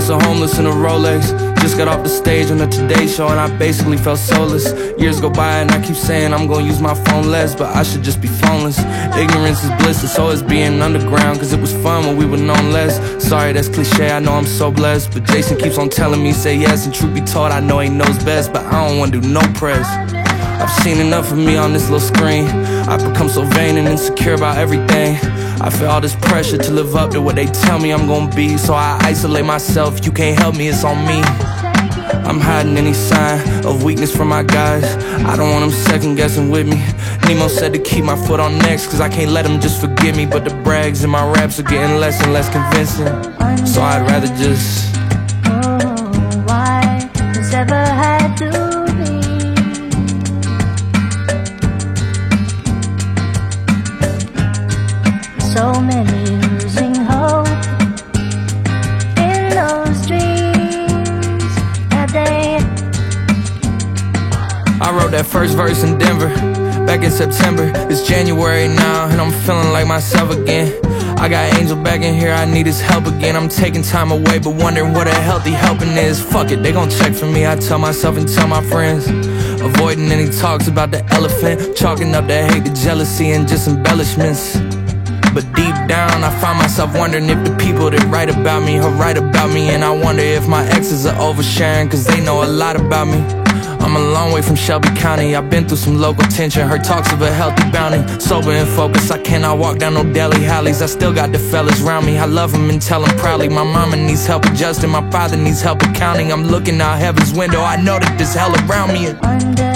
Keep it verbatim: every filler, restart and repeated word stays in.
hustle homeless in a Rolex. Just got off the stage on the Today Show and I basically felt soulless. Years go by and I keep saying I'm gonna use my phone less, but I should just be phoneless. Ignorance is bliss, and so is being underground, cause it was fun when we were known less. Sorry, that's cliche, I know I'm so blessed, but Jason keeps on telling me say yes, and truth be told I know he knows best, but I don't wanna do no press. I've seen enough of me on this little screen. I've become so vain and insecure about everything. I feel all this pressure to live up to what they tell me I'm gonna be, so I isolate myself. You can't help me, it's on me. I'm hiding any sign of weakness from my guys. I don't want them second guessing with me. Nemo said to keep my foot on next, cause I can't let them just forget me. But the brags in my raps are getting less and less convincing, so I'd rather just oh, why this ever had to be? So many losing hope in those dreams that they. I wrote that first verse in Denver back in September. It's January now and I'm feeling like myself again. I got Angel back in here, I need his help again. I'm taking time away but wondering what a healthy helping is. Fuck it, they gon' check for me, I tell myself and tell my friends. Avoiding any talks about the elephant, chalking up the hate, the jealousy and just embellishments. But deep down I find myself wondering if the people that write about me are right about me. And I wonder if my exes are oversharing, cause they know a lot about me. I'm a long way from Shelby County, I've been through some local tension, heard talks of a healthy bounty. Sober and focused, I cannot walk down no Delhi alleys. I still got the fellas around me, I love them and tell them proudly. My mama needs help adjusting, my father needs help accounting. I'm looking out heaven's window, I know that there's hell around me. Under